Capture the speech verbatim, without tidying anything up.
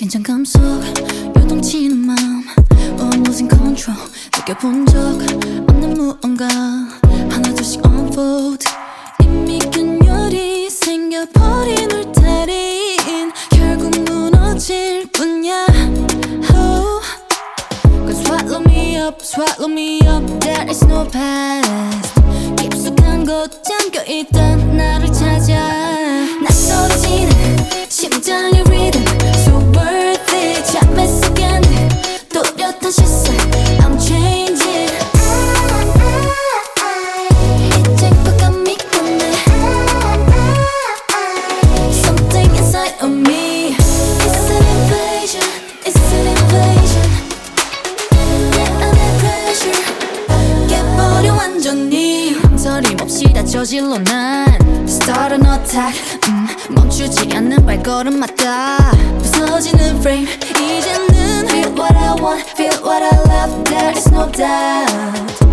긴장감 속 요동치는 마음 I'm losing control 느껴본 적 없는 무언가 하나둘씩 unfold 이미 끈열이 생겨버린 울타리인 결국 무너질 뿐이야 oh. Cause swallow me up, swallow me up There is no past 깊숙한 곳 잠겨있던 나를 찾아 낯설어지는 심장의 rhythm So worth it 잠에 속에는 또렷한 시선 I'm changing 이제 꽉 믿겠네 Something inside of me It's an invasion It's an invasion 내 안에 pressure 깨버려 완전히 망설임 없이 다 저질러 난 Start an attack 음, 멈추지 않는 발걸음마다 부서지는 frame 이제는 Feel what I want, feel what I love There is no doubt